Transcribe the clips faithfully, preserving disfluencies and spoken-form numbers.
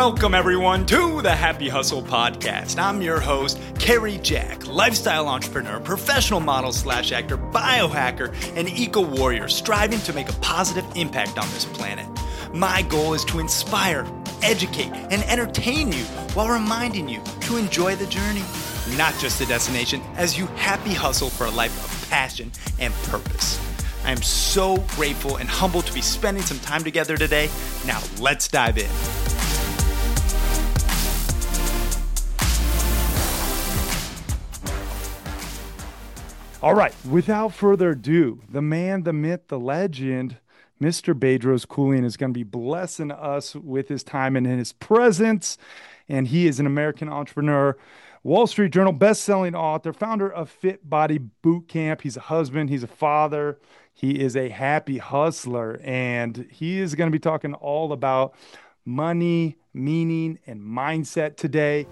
Welcome, everyone, to the Happy Hustle Podcast. I'm your host, Kerry Jack, lifestyle entrepreneur, professional model slash actor, biohacker, and eco-warrior, striving to make a positive impact on this planet. My goal is to inspire, educate, and entertain you while reminding you to enjoy the journey, not just the destination, as you happy hustle for a life of passion and purpose. I am so grateful and humbled to be spending some time together today. Now, let's dive in. All right, without further ado, the man, the myth, the legend, Mister Bedros Keuilian is going to be blessing us with his time and in his presence. And he is an American entrepreneur, Wall Street Journal best-selling author, founder of Fit Body Bootcamp. He's a husband. He's a father. He is a happy hustler. And he is going to be talking all about money, meaning, and mindset today.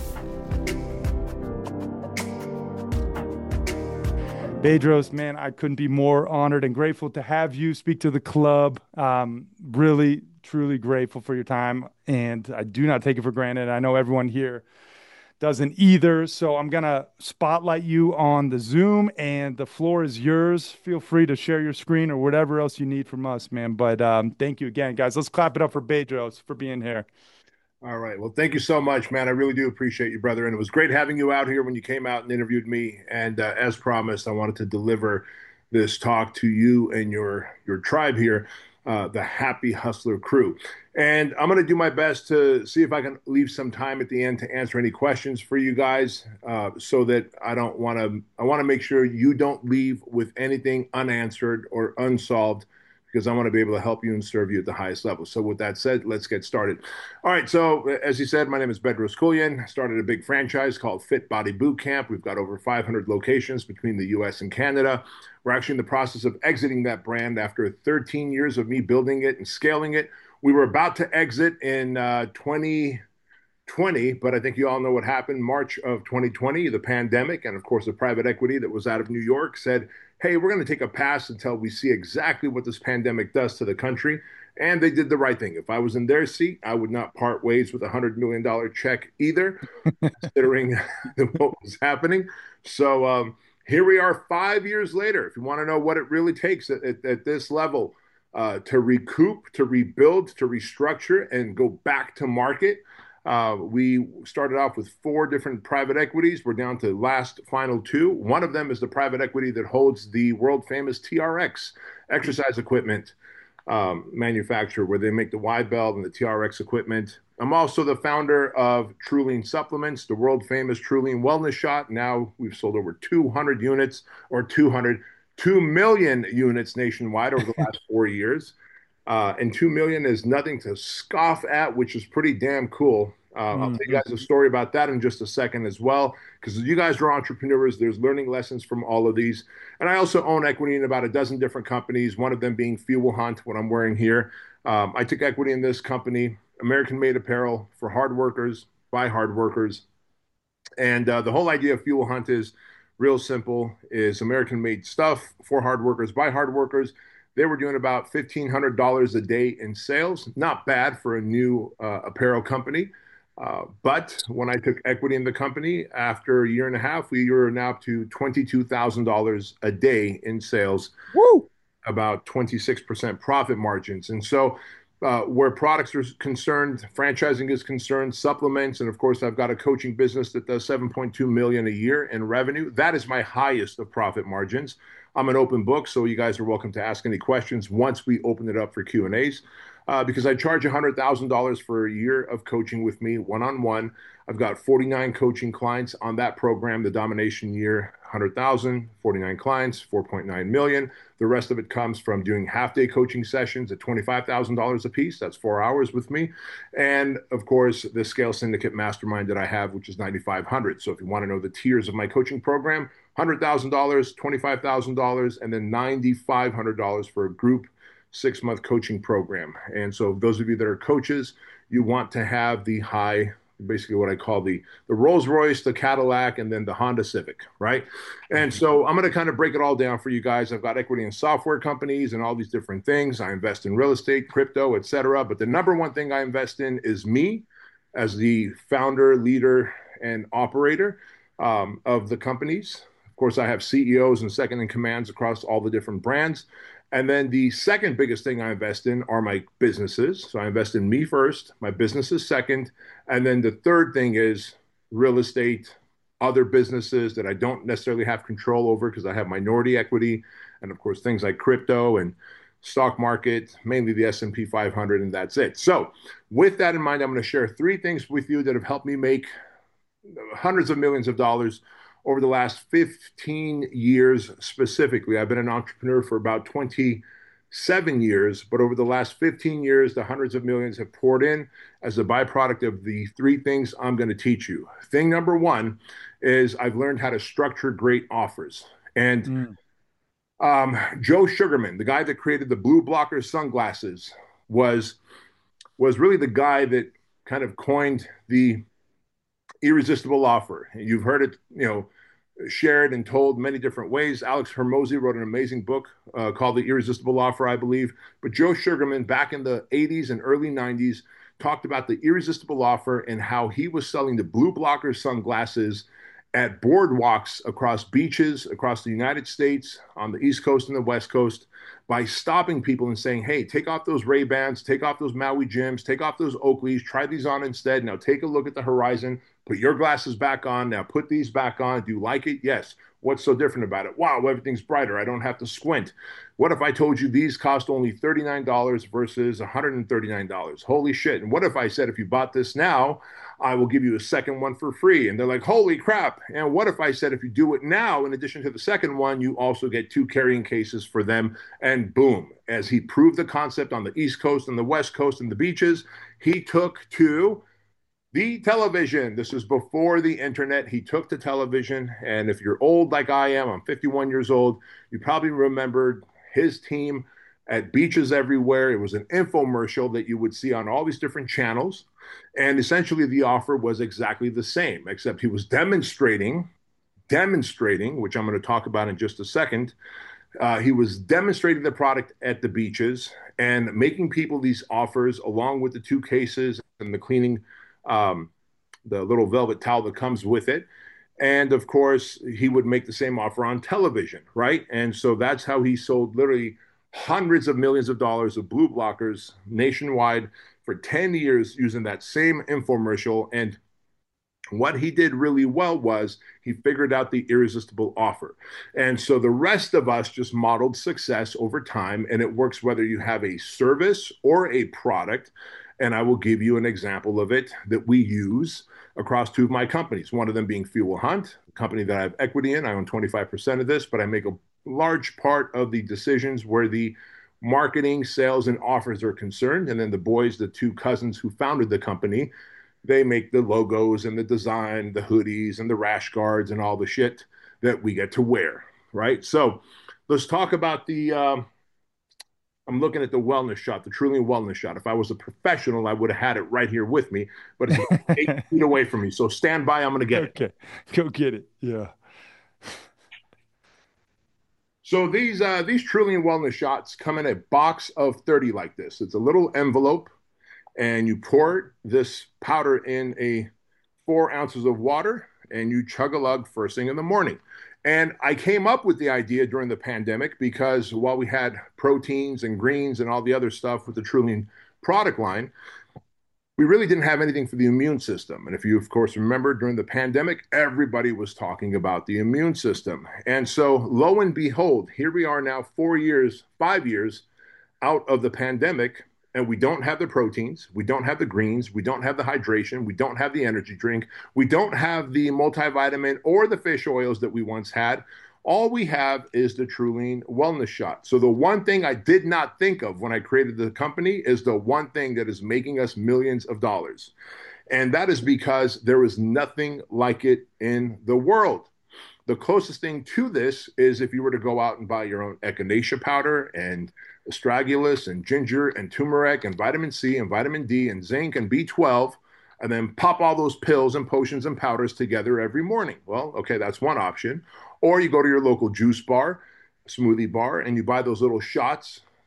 Bedros, man, I couldn't be more honored and grateful to have you speak to the club. Um, really, truly grateful for your time, and I do not take it for granted. I know everyone here doesn't either, so I'm going to spotlight you on the Zoom, and the floor is yours. Feel free to share your screen or whatever else you need from us, man. But um, thank you again, guys. Let's clap it up for Bedros for being here. All right. Well, thank you so much, man. I really do appreciate you, brother. And it was great having you out here when you came out and interviewed me. And uh, as promised, I wanted to deliver this talk to you and your your tribe here, uh, the Happy Hustler crew. And I'm going to do my best to see if I can leave some time at the end to answer any questions for you guys, uh, so that I don't want to, I want to make sure you don't leave with anything unanswered or unsolved, because I want to be able to help you and serve you at the highest level. So with that said, let's get started. All right, so as you said, my name is Bedros Keuilian. I started a big franchise called Fit Body Bootcamp. We've got over five hundred locations between the U S and Canada. We're actually in the process of exiting that brand after thirteen years of me building it and scaling it. We were about to exit in uh, twenty twenty, but I think you all know what happened. March of twenty twenty, the pandemic, and of course the private equity that was out of New York said, hey, we're going to take a pass until we see exactly what this pandemic does to the country. And they did the right thing. If I was in their seat, I would not part ways with a one hundred million dollars check either, considering what was happening. So um, here we are five years later. If you want to know what it really takes at, at, at this level uh, to recoup, to rebuild, to restructure, and go back to market, Uh, we started off with four different private equities. We're down to last final two. One of them is the private equity that holds the world famous T R X exercise equipment um, manufacturer, where they make the wide belt and the T R X equipment. I'm also the founder of Truline Supplements, the world famous Truline Wellness Shot. Now we've sold over two hundred units, or two hundred, two million units nationwide over the last four years. Uh, and two million is nothing to scoff at, which is pretty damn cool. Uh, mm-hmm. I'll tell you guys a story about that in just a second as well, because you guys are entrepreneurs. There's learning lessons from all of these. And I also own equity in about a dozen different companies, one of them being Fuel Hunt, what I'm wearing here. Um, I took equity in this company, American-made apparel for hard workers, by hard workers. And uh, the whole idea of Fuel Hunt is real simple, is American-made stuff for hard workers, by hard workers. They were doing about fifteen hundred dollars a day in sales. Not bad for a new uh, apparel company. Uh, but when I took equity in the company, after a year and a half, we were now up to twenty-two thousand dollars a day in sales. Woo! About twenty-six percent profit margins. And so uh, where products are concerned, franchising is concerned, supplements, and of course, I've got a coaching business that does seven point two million dollars a year in revenue. That is my highest of profit margins. I'm an open book, so you guys are welcome to ask any questions once we open it up for Q and A's, uh, because I charge one hundred thousand dollars for a year of coaching with me one-on-one. I've got forty-nine coaching clients on that program, the domination year, one hundred thousand, forty-nine clients, four point nine million. The rest of it comes from doing half-day coaching sessions at twenty-five thousand dollars a piece. That's four hours with me. And of course, the Scale Syndicate Mastermind that I have, which is ninety-five hundred dollars. So if you want to know the tiers of my coaching program, one hundred thousand dollars, twenty-five thousand dollars, and then ninety-five hundred dollars for a group six-month coaching program. And so those of you that are coaches, you want to have the high, basically what I call the, the Rolls Royce, the Cadillac, and then the Honda Civic, right? And so I'm going to kind of break it all down for you guys. I've got equity in software companies and all these different things. I invest in real estate, crypto, et cetera. But the number one thing I invest in is me. as the founder, leader, and operator um, of the companies. Of course, I have C E Os and second in commands across all the different brands. And then the second biggest thing I invest in are my businesses. So I invest in me first, my businesses second. And then the third thing is real estate, other businesses that I don't necessarily have control over because I have minority equity. And of course, things like crypto and stock market, mainly the S and P five hundred, and that's it. So with that in mind, I'm going to share three things with you that have helped me make hundreds of millions of dollars over the last fifteen years specifically. I've been an entrepreneur for about twenty-seven years, but over the last fifteen years, the hundreds of millions have poured in as a byproduct of the three things I'm going to teach you. Thing number one is I've learned how to structure great offers. And mm. um, Joe Sugarman, the guy that created the blue blocker sunglasses, was, was really the guy that kind of coined the irresistible offer. You've heard it, you know, shared and told many different ways. Alex Hormozi wrote an amazing book uh, called The Irresistible Offer, I believe. But Joe Sugarman, back in the eighties and early nineties, talked about the irresistible offer and how he was selling the blue blocker sunglasses at boardwalks across beaches, across the United States, on the East Coast and the West Coast, by stopping people and saying, hey, take off those Ray-Bans, take off those Maui Jims, take off those Oakleys, try these on instead. Now take a look at the horizon, put your glasses back on, now put these back on. Do you like it? Yes. What's so different about it? Wow, everything's brighter. I don't have to squint. What if I told you these cost only thirty-nine dollars versus one hundred thirty-nine dollars? Holy shit. And what if I said, if you bought this now, I will give you a second one for free? And they're like, holy crap. And what if I said, if you do it now, in addition to the second one, you also get two carrying cases for them? And boom, as he proved the concept on the East Coast and the West Coast and the beaches, he took to the television. This is before the internet. He took to television. And if you're old like I am, I'm fifty-one years old, you probably remembered his team at beaches everywhere. It was an infomercial that you would see on all these different channels. And essentially the offer was exactly the same, except he was demonstrating, demonstrating, which I'm going to talk about in just a second. Uh, he was demonstrating the product at the beaches and making people these offers along with the two cases and the cleaning Um, the little velvet towel that comes with it. And of course, he would make the same offer on television, right? And so that's how he sold literally hundreds of millions of dollars of blue blockers nationwide for ten years using that same infomercial. And what he did really well was he figured out the irresistible offer. And so the rest of us just modeled success over time, and it works whether you have a service or a product. And I will give you an example of it that we use across two of my companies, one of them being Fuel Hunt, a company that I have equity in. I own twenty-five percent of this, but I make a large part of the decisions where the marketing, sales, and offers are concerned. And then the boys, the two cousins who founded the company, they make the logos and the design, the hoodies and the rash guards and all the shit that we get to wear, right? So let's talk about the... Um, I'm looking at the wellness shot, the Trillium wellness shot. If I was a professional, I would have had it right here with me, but it's eight feet away from me. So stand by. I'm going to get okay. it. Okay. Go get it. Yeah. So these, uh, these Trillium wellness shots come in a box of thirty like this. It's a little envelope, and you pour this powder in a four ounces of water, and you chug a lug first thing in the morning. And I came up with the idea during the pandemic because while we had proteins and greens and all the other stuff with the Trillium product line, we really didn't have anything for the immune system. And if you, of course, remember during the pandemic, everybody was talking about the immune system. And so lo and behold, here we are now four years, five years out of the pandemic, and we don't have the proteins, we don't have the greens, we don't have the hydration, we don't have the energy drink, we don't have the multivitamin or the fish oils that we once had. All we have is the Trillium wellness shot. So the one thing I did not think of when I created the company is the one thing that is making us millions of dollars. And that is because there is nothing like it in the world. The closest thing to this is if you were to go out and buy your own echinacea powder and astragalus and ginger and turmeric and vitamin C and vitamin D and zinc and B twelve, and then pop all those pills and potions and powders together every morning. Well, okay, that's one option. Or you go to your local juice bar, smoothie bar, and you buy those little shots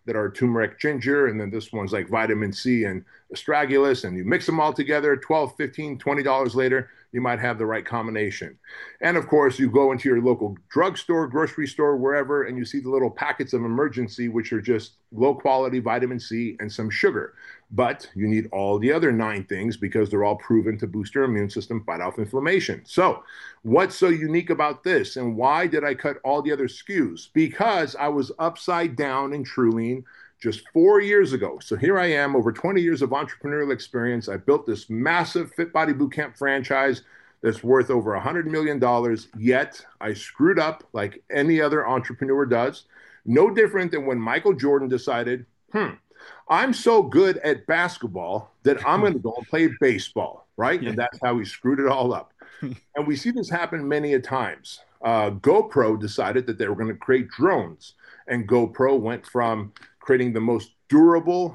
that are turmeric ginger, and then this one's like vitamin C and astragalus, and you mix them all together, twelve, fifteen, twenty dollars later, you might have the right combination. And of course, you go into your local drugstore, grocery store, wherever, and you see the little packets of Emergen-C, which are just low quality vitamin C and some sugar. But you need all the other nine things because they're all proven to boost your immune system, fight off inflammation. So what's so unique about this, and why did I cut all the other S K Us? Because I was upside down in Truline just four years ago. So here I am, over twenty years of entrepreneurial experience. I built this massive Fit Body Bootcamp franchise that's worth over one hundred million dollars, yet I screwed up like any other entrepreneur does. No different than when Michael Jordan decided, hmm, I'm so good at basketball that I'm going to go and play baseball, right? Yeah. And that's how he screwed it all up. And we see this happen many a times. Uh, GoPro decided that they were going to create drones, and GoPro went from creating the most durable,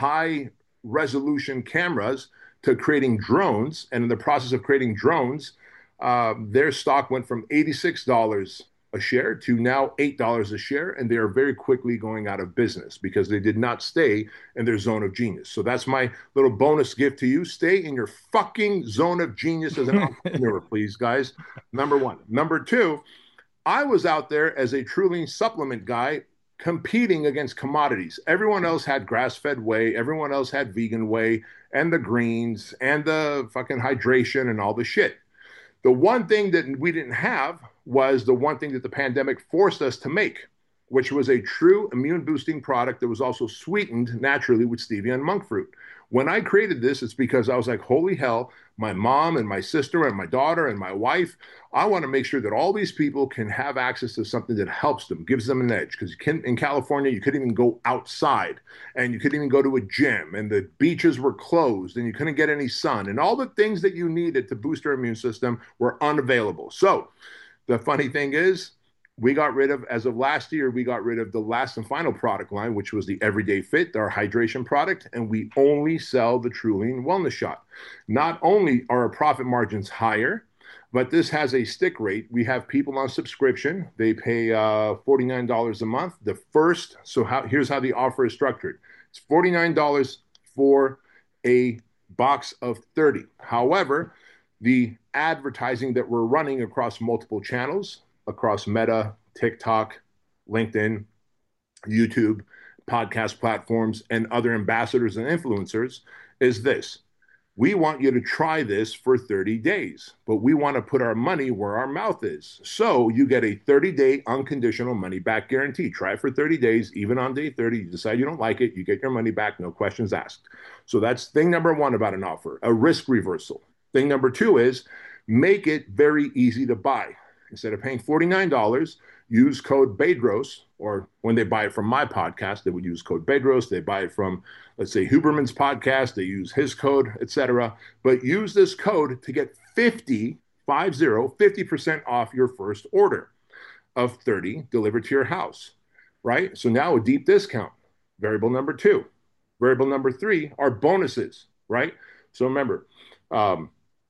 high-resolution cameras to creating drones. And in the process of creating drones, uh, their stock went from eighty-six dollars a share to now eight dollars a share, and they are very quickly going out of business because they did not stay in their zone of genius. So that's my little bonus gift to you. Stay in your fucking zone of genius as an entrepreneur, please, guys. Number one. Number two, I was out there as a Truline supplement guy competing against commodities. Everyone else had grass-fed whey. Everyone else had vegan whey and the greens and the fucking hydration and all the shit. The one thing that we didn't have was the one thing that the pandemic forced us to make, which was a true immune boosting product that was also sweetened naturally with stevia and monk fruit. When I created this, it's because I was like, holy hell, my mom and my sister and my daughter and my wife, I want to make sure that all these people can have access to something that helps them, gives them an edge. Because you can, in California, you couldn't even go outside, and you couldn't even go to a gym, and the beaches were closed, and you couldn't get any sun, and all the things that you needed to boost your immune system were unavailable. So the funny thing is, we got rid of, as of last year, we got rid of the last and final product line, which was the Everyday Fit, our hydration product, and we only sell the Truline Wellness Shot. Not only are our profit margins higher, but this has a stick rate. We have people on subscription. They pay uh, forty-nine dollars a month. The first, so how, here's how the offer is structured. It's forty-nine dollars for a box of thirty. However, the advertising that we're running across multiple channels, across Meta, TikTok, LinkedIn, YouTube, podcast platforms, and other ambassadors and influencers is this. We want you to try this for thirty days, but we want to put our money where our mouth is. So you get a thirty-day unconditional money-back guarantee. Try it for thirty days. Even on day thirty, you decide you don't like it, you get your money back, no questions asked. So that's thing number one about an offer, a risk reversal. Thing number two is make it very easy to buy. Instead of paying forty-nine dollars, use code BEDROS, or when they buy it from my podcast, they would use code BEDROS. They buy it from, let's say, Huberman's podcast, they use his code, et cetera. But use this code to get fifty, five zero, fifty percent off your first order of thirty delivered to your house, right? So now a deep discount. Variable number two. Variable number three are bonuses, right? So remember, um,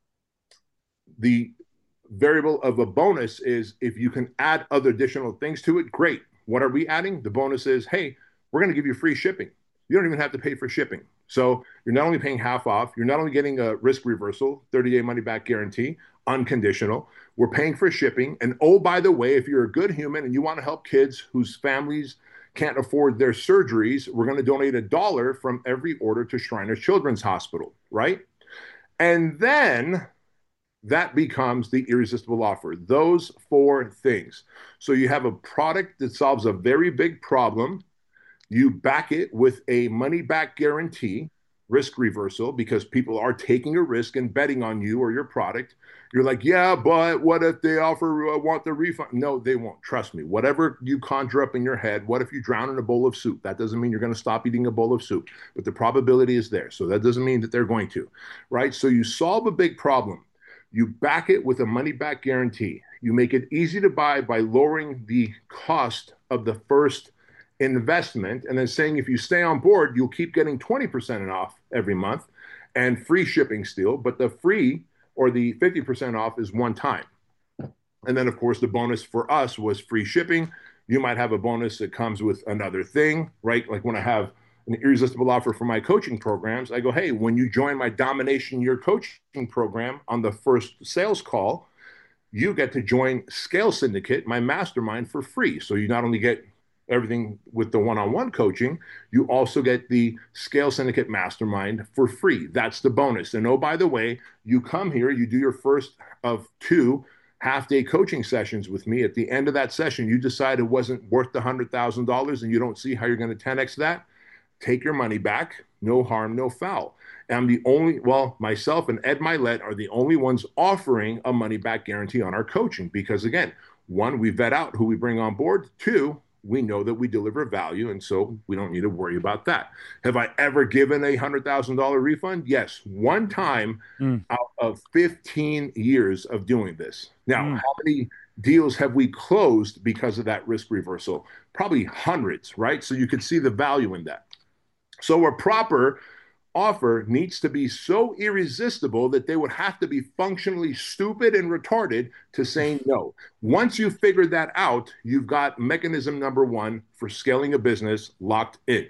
the variable of a bonus is if you can add other additional things to it, great. What are we adding? The bonus is, hey, we're going to give you free shipping. You don't even have to pay for shipping. So you're not only paying half off, you're not only getting a risk reversal, thirty-day money-back guarantee, unconditional, we're paying for shipping. And oh, by the way, if you're a good human and you want to help kids whose families can't afford their surgeries, we're going to donate a dollar from every order to Shriners Children's Hospital, right? And then that becomes the irresistible offer. Those four things. So you have a product that solves a very big problem. You back it with a money-back guarantee, risk reversal, because people are taking a risk and betting on you or your product. You're like, yeah, but what if they offer, uh, want the refund? No, they won't. Trust me. Whatever you conjure up in your head, what if you drown in a bowl of soup? That doesn't mean you're going to stop eating a bowl of soup, but the probability is there. So that doesn't mean that they're going to, right? So you solve a big problem. You back it with a money-back guarantee. You make it easy to buy by lowering the cost of the first investment and then saying if you stay on board, you'll keep getting twenty percent off every month and free shipping still, but the free or the fifty percent off is one time. And then, of course, the bonus for us was free shipping, You might have a bonus that comes with another thing, right? Like when I have an irresistible offer for my coaching programs, I go, hey, when you join my Domination Year coaching program on the first sales call, you get to join Scale Syndicate, my mastermind, for free. So you not only get everything with the one-on-one coaching, you also get the Scale Syndicate mastermind for free. That's the bonus. And oh, by the way, you come here, you do your first of two half-day coaching sessions with me. At the end of that session, you decide it wasn't worth the one hundred thousand dollars and you don't see how you're going to ten X that, take your money back. No harm, no foul. And I'm the only, well, myself and Ed Milet are the only ones offering a money back guarantee on our coaching because, again, one, we vet out who we bring on board. Two, we know that we deliver value, and so we don't need to worry about that. Have I ever given a one hundred thousand dollars refund? Yes, one time mm. out of fifteen years of doing this. Now, mm. how many deals have we closed because of that risk reversal? Probably hundreds, right? So you could see the value in that. So a proper offer needs to be so irresistible that they would have to be functionally stupid and retarded to say no. Once you've figured that out, you've got mechanism number one for scaling a business locked in.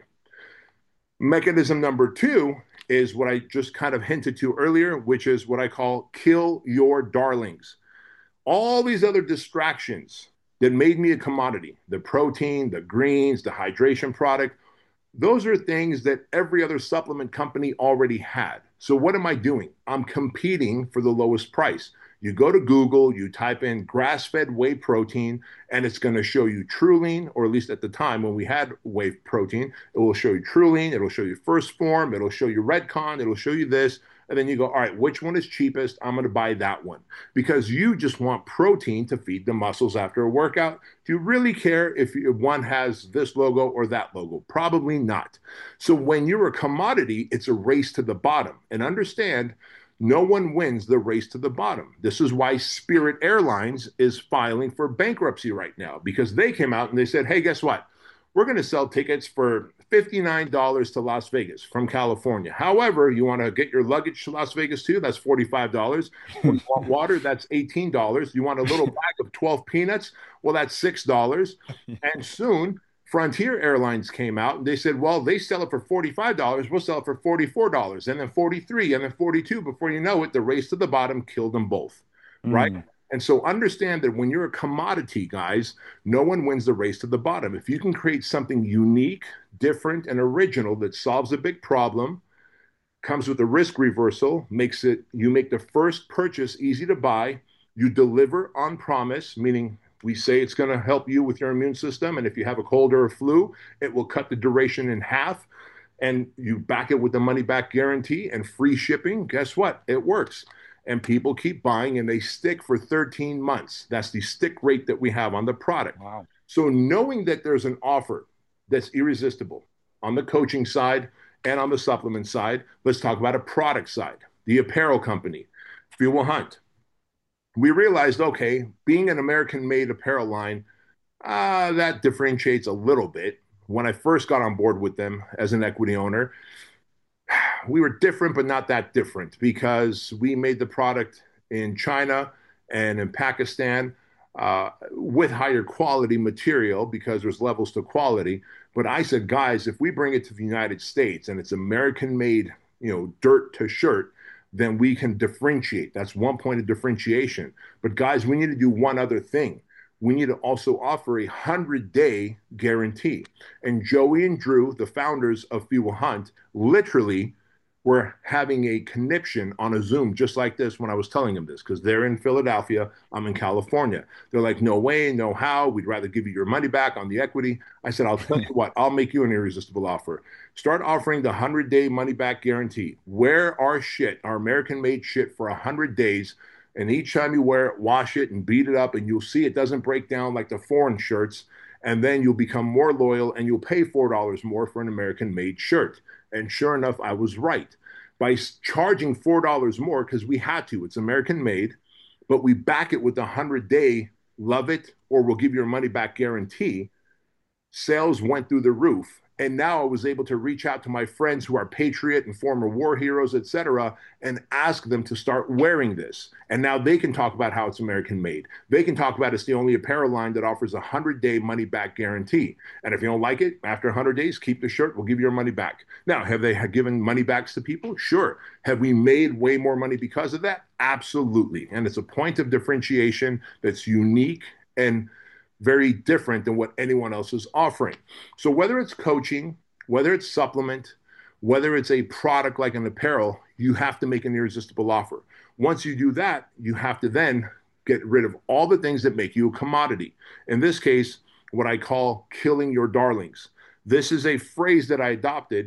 Mechanism number two is what I just kind of hinted to earlier, which is what I call kill your darlings. All these other distractions that made me a commodity, the protein, the greens, the hydration product, those are things that every other supplement company already had. So what am I doing? I'm competing for the lowest price. You go to Google, you type in grass-fed whey protein, and it's going to show you Truline, or at least at the time when we had whey protein, it will show you Truline, it'll show you First Form, it'll show you Redcon, it'll show you this. And then you go, all right, which one is cheapest? I'm going to buy that one because you just want protein to feed the muscles after a workout. Do you really care if one has this logo or that logo? Probably not. So when you're a commodity, it's a race to the bottom. And understand, no one wins the race to the bottom. This is why Spirit Airlines is filing for bankruptcy right now because they came out and they said, hey, guess what? We're going to sell tickets for fifty-nine dollars to Las Vegas from California. However, you want to get your luggage to Las Vegas too? That's forty-five dollars. You want water? That's eighteen dollars. You want a little bag of twelve peanuts? Well, that's six dollars. And soon, Frontier Airlines came out and they said, well, they sell it for forty-five dollars. We'll sell it for forty-four dollars and then forty-three dollars and then forty-two dollars. Before you know it, the race to the bottom killed them both, mm. right? And so understand that when you're a commodity, guys, no one wins the race to the bottom. If you can create something unique, different, and original that solves a big problem, comes with a risk reversal, makes it, you make the first purchase easy to buy, you deliver on promise, meaning we say it's going to help you with your immune system. And if you have a cold or a flu, it will cut the duration in half. And you back it with the money back guarantee and free shipping. Guess what? It works. And people keep buying and they stick for thirteen months. That's the stick rate that we have on the product. Wow. So knowing that there's an offer that's irresistible on the coaching side and on the supplement side, let's talk about a product side, the apparel company, Fuel Hunt. We realized, okay, being an American-made apparel line, uh, that differentiates a little bit. When I first got on board with them as an equity owner, we were different, but not that different because we made the product in China and in Pakistan uh, with higher quality material because there's levels to quality. But I said, guys, if we bring it to the United States and it's American-made, you know, dirt to shirt, then we can differentiate. That's one point of differentiation. But guys, we need to do one other thing. We need to also offer a hundred-day guarantee. And Joey and Drew, the founders of Fuel Hunt, literally were having a conniption on a Zoom just like this when I was telling them this, because they're in Philadelphia, I'm in California. They're like, no way, no how, we'd rather give you your money back on the equity. I said, I'll tell you what, I'll make you an irresistible offer. Start offering the hundred-day money-back guarantee. Wear our shit, our American-made shit for one hundred days, and each time you wear it, wash it and beat it up, and you'll see it doesn't break down like the foreign shirts, and then you'll become more loyal, and you'll pay four dollars more for an American-made shirt. And sure enough, I was right. By charging four dollars more, because we had to, it's American-made, but we back it with a hundred-day love it, or we'll give you your money-back guarantee, sales went through the roof. And now I was able to reach out to my friends who are patriot and former war heroes, et cetera, and ask them to start wearing this. And now they can talk about how it's American made. They can talk about it's the only apparel line that offers a hundred-day money-back guarantee. And if you don't like it, after one hundred days, keep the shirt. We'll give you your money back. Now, have they given money backs to people? Sure. Have we made way more money because of that? Absolutely. And it's a point of differentiation that's unique and very different than what anyone else is offering. So whether it's coaching, whether it's supplement, whether it's a product like an apparel, you have to make an irresistible offer. Once you do that, you have to then get rid of all the things that make you a commodity. In this case, what I call killing your darlings. This is a phrase that I adopted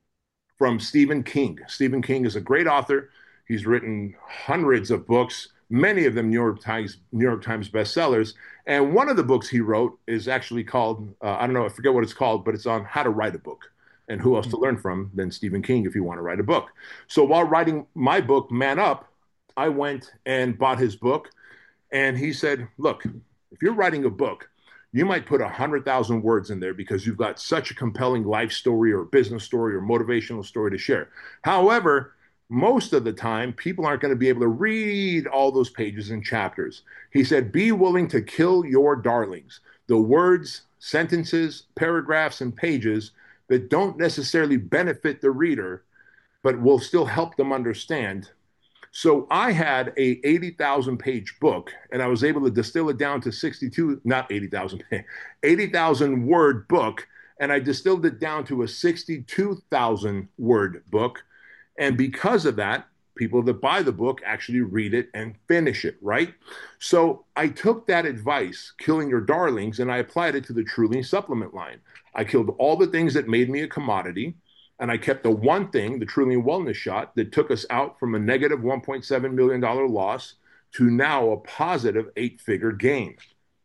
from Stephen King. Stephen King is a great author. He's written hundreds of books, many of them New York Times, New York Times bestsellers. And one of the books he wrote is actually called, uh, I don't know, I forget what it's called, but it's on how to write a book. And who else to learn from than Stephen King if you want to write a book. So while writing my book, Man Up, I went and bought his book. And he said, look, if you're writing a book, you might put one hundred thousand words in there because you've got such a compelling life story or business story or motivational story to share. However, most of the time, people aren't going to be able to read all those pages and chapters. He said, be willing to kill your darlings, the words, sentences, paragraphs, and pages that don't necessarily benefit the reader, but will still help them understand. So I had a eighty thousand page book, and I was able to distill it down to sixty-two, not eighty thousand, eighty thousand word book, and I distilled it down to a sixty-two thousand word book. And because of that, people that buy the book actually read it and finish it, right? So I took that advice, killing your darlings, and I applied it to the Truly supplement line. I killed all the things that made me a commodity, and I kept the one thing, the Truly Wellness Shot, that took us out from a negative one point seven million dollars loss to now a positive eight-figure gain.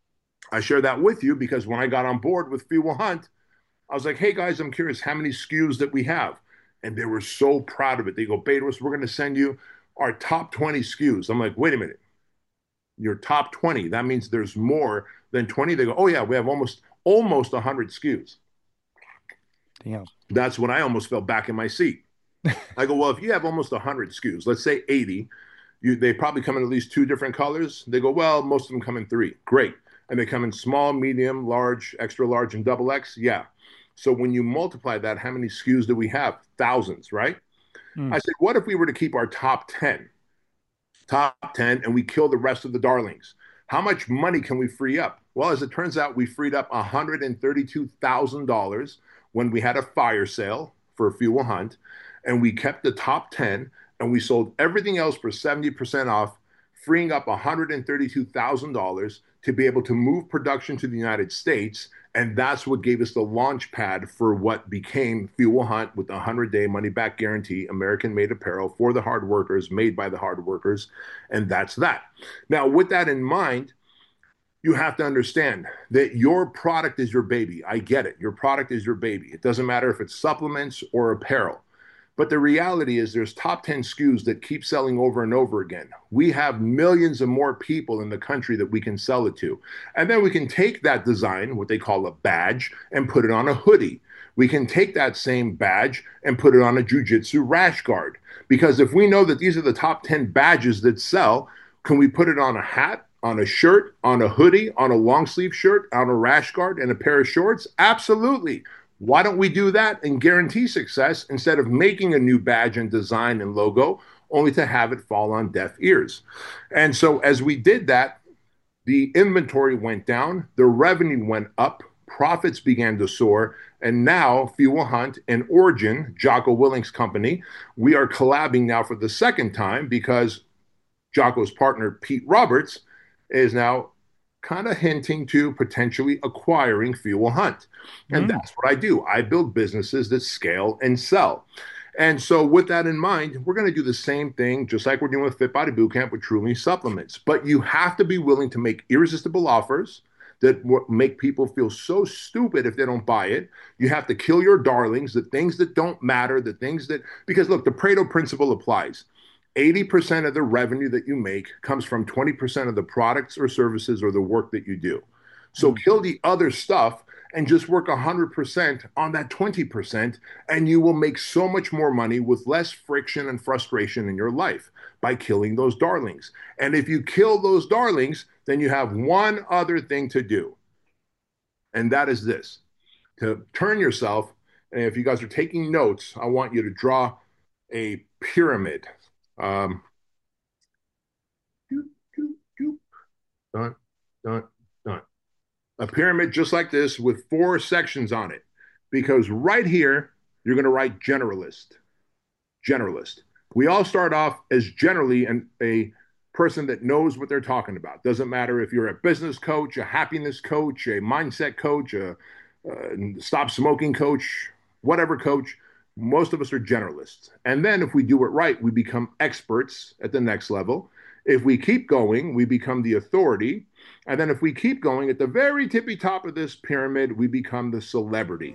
I share that with you because when I got on board with Fuel Hunt, I was like, hey, guys, I'm curious how many S K Us that we have. And they were so proud of it. They go, Bedros, we're going to send you our top twenty S K Us. I'm like, wait a minute. Your top twenty. That means there's more than twenty. They go, oh, yeah, we have almost almost one hundred S K Us. Damn. That's when I almost fell back in my seat. I go, well, if you have almost one hundred S K Us, let's say eighty, you, they probably come in at least two different colors. They go, well, most of them come in three. Great. And they come in small, medium, large, extra large, and double X. Yeah. So when you multiply that, how many S K Us do we have? Thousands, right? Mm. I said, what if we were to keep our top ten? Top ten, and we kill the rest of the darlings? How much money can we free up? Well, as it turns out, we freed up one hundred thirty-two thousand dollars when we had a fire sale for Fuel Hunt, and we kept the top ten, and we sold everything else for seventy percent off, freeing up one hundred thirty-two thousand dollars to be able to move production to the United States. And that's what gave us the launch pad for what became Fuel Hunt with a hundred-day money-back guarantee, American-made apparel for the hard workers, made by the hard workers. And that's that. Now, with that in mind, you have to understand that your product is your baby. I get it. Your product is your baby. It doesn't matter if it's supplements or apparel. But the reality is there's top ten S K Us that keep selling over and over again. We have millions of more people in the country that we can sell it to. And then we can take that design, what they call a badge, and put it on a hoodie. We can take that same badge and put it on a jiu-jitsu rash guard. Because if we know that these are the top ten badges that sell, can we put it on a hat, on a shirt, on a hoodie, on a long sleeve shirt, on a rash guard, and a pair of shorts? Absolutely. Why don't we do that and guarantee success instead of making a new badge and design and logo only to have it fall on deaf ears? And so as we did that, the inventory went down, the revenue went up, profits began to soar, and now Fuel Hunt and Origin, Jocko Willink's company, we are collabing now for the second time because Jocko's partner, Pete Roberts, is now kind of hinting to potentially acquiring Fuel Hunt. And mm. that's what I do. I build businesses that scale and sell. And so with that in mind, we're going to do the same thing, just like we're doing with Fit Body Bootcamp with Truly Supplements. But you have to be willing to make irresistible offers that make people feel so stupid if they don't buy it. You have to kill your darlings, the things that don't matter, the things that, because look, the Pareto principle applies. eighty percent of the revenue that you make comes from twenty percent of the products or services or the work that you do. So kill the other stuff and just work one hundred percent on that twenty percent, and you will make so much more money with less friction and frustration in your life by killing those darlings. And if you kill those darlings, then you have one other thing to do, and that is this: to turn yourself, and if you guys are taking notes, I want you to draw a pyramid. Um, doop, doop, doop. Dun, dun, dun. A pyramid just like this with four sections on it. Because right here, you're going to write generalist. Generalist. We all start off as generally an, a person that knows what they're talking about. Doesn't matter if you're a business coach, a happiness coach, a mindset coach, a, a stop smoking coach, whatever coach. Most of us are generalists. And then if we do it right, we become experts at the next level. If we keep going, we become the authority. And then if we keep going, at the very tippy top of this pyramid, we become the celebrity.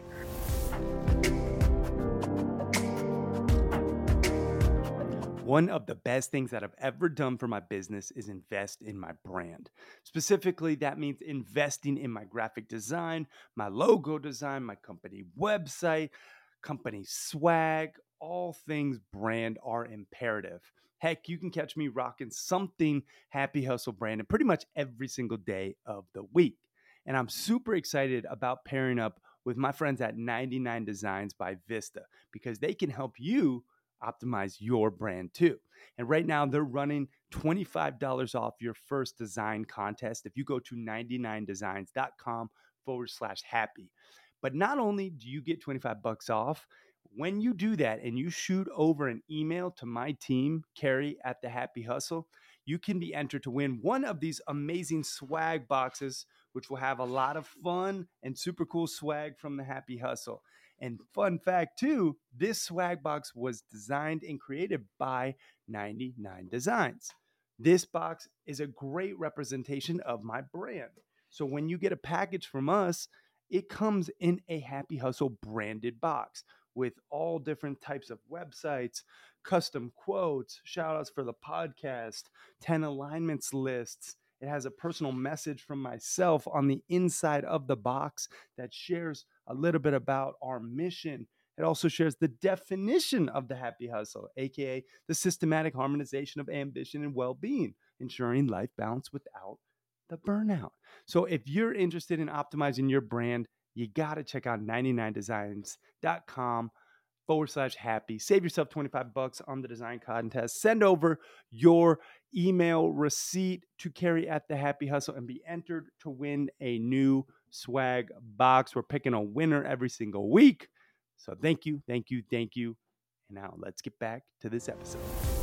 One of the best things that I've ever done for my business is invest in my brand. Specifically, that means investing in my graphic design, my logo design, my company website, company swag. All things brand are imperative. Heck, you can catch me rocking something Happy Hustle branded pretty much every single day of the week. And I'm super excited about pairing up with my friends at ninety-nine Designs by Vista, because they can help you optimize your brand too. And right now they're running twenty-five dollars off your first design contest if you go to ninety-nine designs dot com forward slash happy. But not only do you get twenty-five bucks off, when you do that and you shoot over an email to my team, Carrie at The Happy Hustle, you can be entered to win one of these amazing swag boxes, which will have a lot of fun and super cool swag from The Happy Hustle. And fun fact too, this swag box was designed and created by ninety-nine Designs. This box is a great representation of my brand. So when you get a package from us, it comes in a Happy Hustle branded box with all different types of websites, custom quotes, shout outs for the podcast, ten alignments lists. It has a personal message from myself on the inside of the box that shares a little bit about our mission. It also shares the definition of the Happy Hustle, aka the systematic harmonization of ambition and well-being, ensuring life balance without the burnout. So if you're interested in optimizing your brand, you got to check out ninety-nine designs dot com forward slash happy. Save yourself twenty-five bucks on the design contest. Send over your email receipt to Carrie at The Happy Hustle and be entered to win a new swag box. We're picking a winner every single week. So thank you, thank you, thank you. And now let's get back to this episode.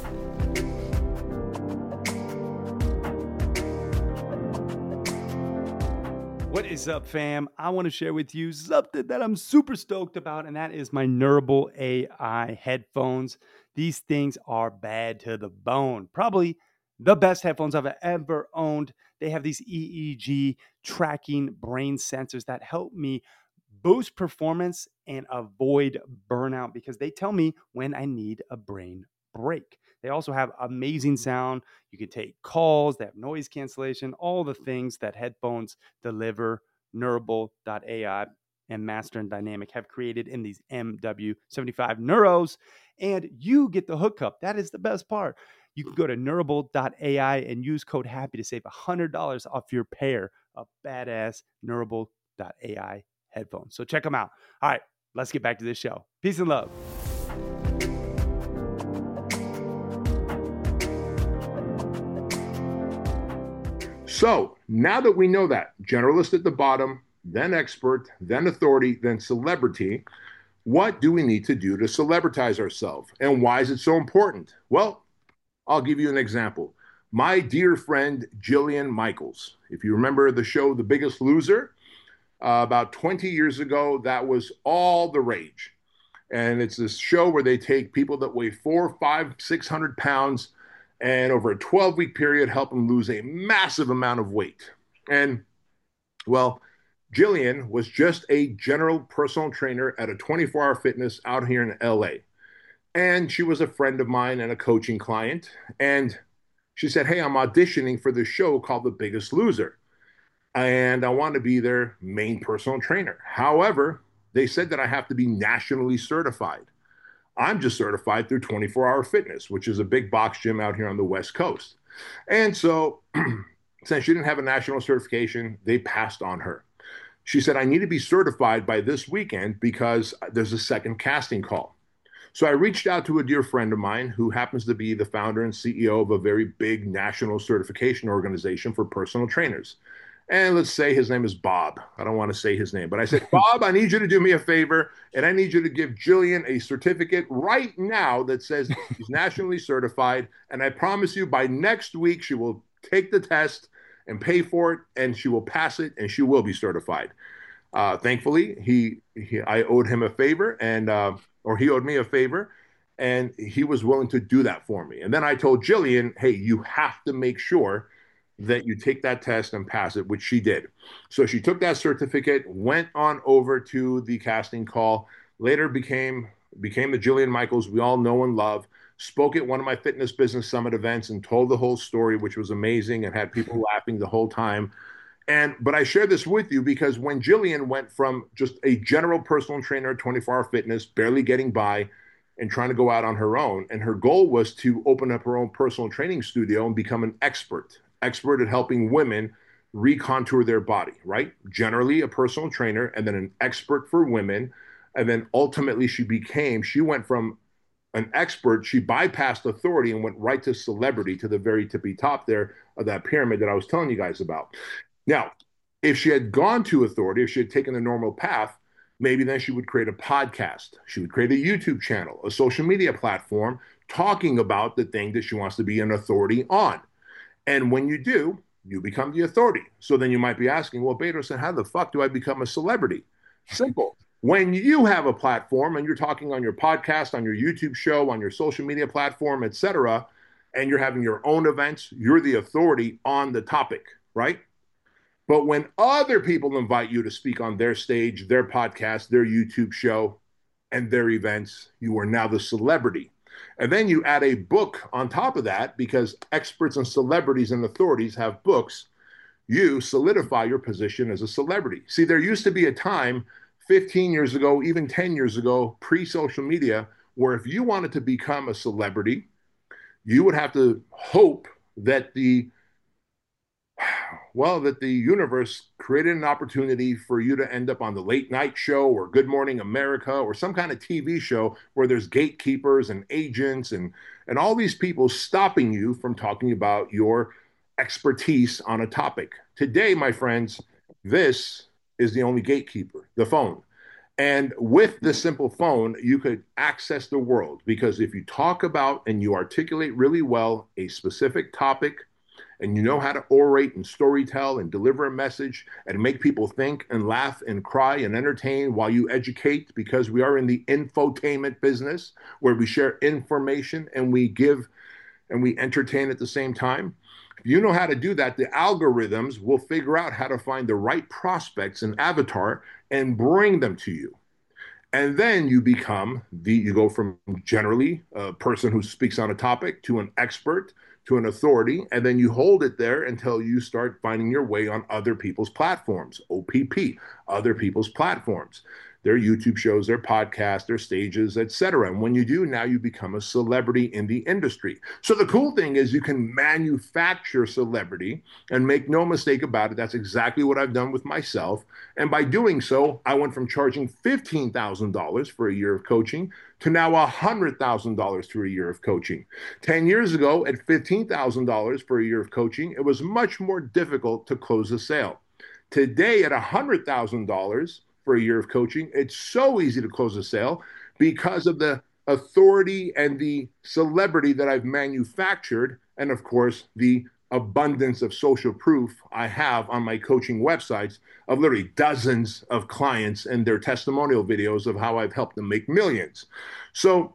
What is up, fam? I want to share with you something that I'm super stoked about, and that is my Neurable A I headphones. These things are bad to the bone. Probably the best headphones I've ever owned. They have these E E G tracking brain sensors that help me boost performance and avoid burnout, because they tell me when I need a brain break. They also have amazing sound. You can take calls. They have noise cancellation, all the things that headphones deliver. Neurable dot A I and Master and Dynamic have created in these M W seventy-five Neuros, and you get the hookup. That is the best part. You can go to Neurable dot A I and use code HAPPY to save one hundred dollars off your pair of badass Neurable dot A I headphones. So check them out. All right, let's get back to this show. Peace and love. So now that we know that, generalist at the bottom, then expert, then authority, then celebrity, what do we need to do to celebritize ourselves? And why is it so important? Well, I'll give you an example. My dear friend, Jillian Michaels. If you remember the show, The Biggest Loser, uh, about twenty years ago, that was all the rage. And it's this show where they take people that weigh four, five, six hundred pounds, and over a twelve-week period, help them lose a massive amount of weight. And, well, Jillian was just a general personal trainer at a twenty-four hour fitness out here in L A. And she was a friend of mine and a coaching client. And she said, hey, I'm auditioning for this show called The Biggest Loser. and I want to be their main personal trainer. However, they said that I have to be nationally certified. I'm just certified through twenty-four hour Fitness, which is a big box gym out here on the West Coast. And so, since she didn't have a national certification, they passed on her. She said, I need to be certified by this weekend because there's a second casting call. So I reached out to a dear friend of mine who happens to be the founder and C E O of a very big national certification organization for personal trainers. And let's say his name is Bob. I don't want to say his name, but I said, Bob, I need you to do me a favor, and I need you to give Jillian a certificate right now that says she's nationally certified. And I promise you by next week, she will take the test and pay for it, and she will pass it, and she will be certified. Uh, thankfully, he, he I owed him a favor, and uh, or he owed me a favor, and he was willing to do that for me. And then I told Jillian, hey, you have to make sure that you take that test and pass it, which she did. So she took that certificate, went on over to the casting call, later became became the Jillian Michaels we all know and love, spoke at one of my Fitness Business Summit events and told the whole story, which was amazing and had people laughing the whole time. And but I share this with you because when Jillian went from just a general personal trainer, twenty-four hour fitness, barely getting by, and trying to go out on her own, and her goal was to open up her own personal training studio and become an expert, expert at helping women recontour their body, right? Generally a personal trainer and then an expert for women. And then ultimately she became, she went from an expert, she bypassed authority and went right to celebrity, to the very tippy top there of that pyramid that I was telling you guys about. Now, if she had gone to authority, if she had taken the normal path, maybe then she would create a podcast. She would create a YouTube channel, a social media platform, talking about the thing that she wants to be an authority on. And when you do, you become the authority. So then you might be asking, well, Bedros, how the fuck do I become a celebrity? Simple. When you have a platform and you're talking on your podcast, on your YouTube show, on your social media platform, et cetera, and you're having your own events, you're the authority on the topic, right? But when other people invite you to speak on their stage, their podcast, their YouTube show, and their events, you are now the celebrity. And then you add a book on top of that, because experts and celebrities and authorities have books. You solidify your position as a celebrity. See, there used to be a time fifteen years ago, even ten years ago, pre-social media, where if you wanted to become a celebrity, you would have to hope that the well, that the universe created an opportunity for you to end up on the late night show or Good Morning America or some kind of T V show where there's gatekeepers and agents and, and all these people stopping you from talking about your expertise on a topic. Today, my friends, this is the only gatekeeper, the phone. And with the simple phone, you could access the world, because if you talk about and you articulate really well a specific topic, and you know how to orate and storytell and deliver a message and make people think and laugh and cry and entertain while you educate, because we are in the infotainment business where we share information and we give and we entertain at the same time. If you know how to do that, the algorithms will figure out how to find the right prospects and avatar and bring them to you. And then you become the, you go from generally a person who speaks on a topic to an expert to an authority, and then you hold it there until you start finding your way on other people's platforms, O P P, other people's platforms, their YouTube shows, their podcasts, their stages, et cetera. And when you do, now you become a celebrity in the industry. So the cool thing is you can manufacture celebrity, and make no mistake about it, that's exactly what I've done with myself. And by doing so, I went from charging fifteen thousand dollars for a year of coaching to now one hundred thousand dollars for a year of coaching. ten years ago, at fifteen thousand dollars for a year of coaching, it was much more difficult to close a sale. Today, at one hundred thousand dollars for a year of coaching, it's so easy to close a sale because of the authority and the celebrity that I've manufactured, and of course, the abundance of social proof I have on my coaching websites of literally dozens of clients and their testimonial videos of how I've helped them make millions. So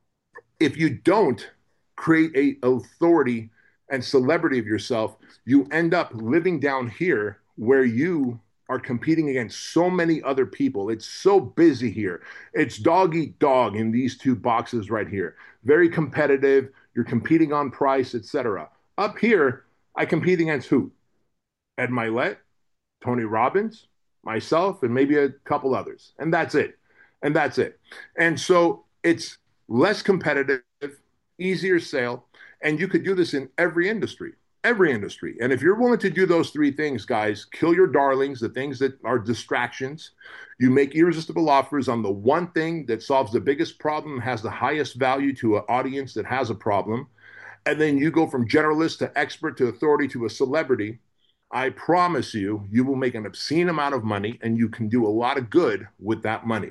if you don't create a authority and celebrity of yourself, you end up living down here where you are competing against so many other people. It's so busy here. It's dog eat dog in these two boxes right here. Very competitive. You're competing on price, et cetera. Up here, I compete against who? Ed Milet, Tony Robbins, myself, and maybe a couple others. And that's it. And that's it. And so it's less competitive, easier sale, and you could do this in every industry, every industry. And if you're willing to do those three things, guys, kill your darlings, the things that are distractions, you make irresistible offers on the one thing that solves the biggest problem, has the highest value to an audience that has a problem, and then you go from generalist to expert to authority to a celebrity, I promise you, you will make an obscene amount of money and you can do a lot of good with that money.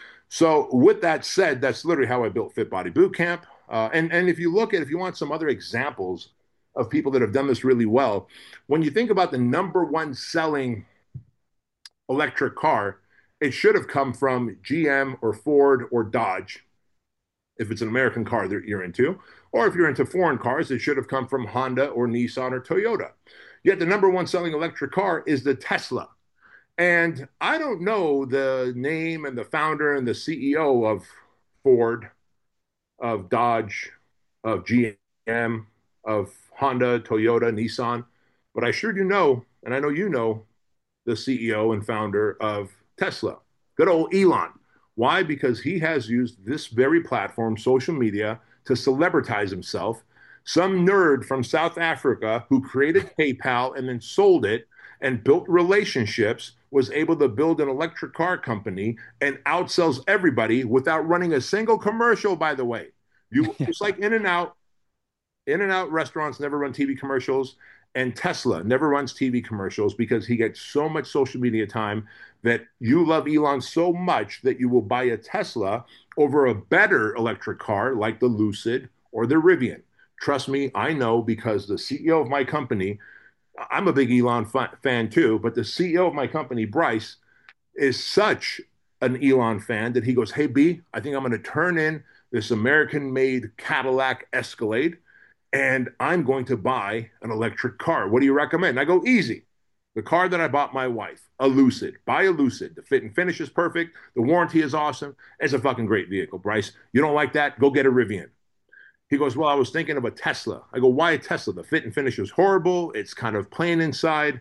So with that said, that's literally how I built Fit Body Bootcamp. Uh, and, and if you look at, if you want some other examples of people that have done this really well, when you think about the number one selling electric car, it should have come from G M or Ford or Dodge, if it's an American car that you're into. Or if you're into foreign cars, it should have come from Honda or Nissan or Toyota. Yet the number one selling electric car is the Tesla. And I don't know the name and the founder and the C E O of Ford, of Dodge, of G M, of Honda, Toyota, Nissan, but I sure do know, and I know you know, the C E O and founder of Tesla. Good old Elon. Why? Because he has used this very platform, social media, to celebritize himself. Some nerd from South Africa who created PayPal and then sold it and built relationships was able to build an electric car company and outsells everybody without running a single commercial, by the way. You just like In-N-Out. In-N-Out restaurants never run T V commercials, and Tesla never runs T V commercials because he gets so much social media time that you love Elon so much that you will buy a Tesla over a better electric car like the Lucid or the Rivian. Trust me, I know, because the C E O of my company, I'm a big Elon fan too, but the C E O of my company, Bryce, is such an Elon fan that he goes, hey, B, I think I'm going to turn in this American-made Cadillac Escalade, and I'm going to buy an electric car. What do you recommend? And I go, easy. The car that I bought my wife, a Lucid. Buy a Lucid. The fit and finish is perfect. The warranty is awesome. It's a fucking great vehicle, Bryce. You don't like that? Go get a Rivian. He goes, well, I was thinking of a Tesla. I go, why a Tesla? The fit and finish is horrible. It's kind of plain inside.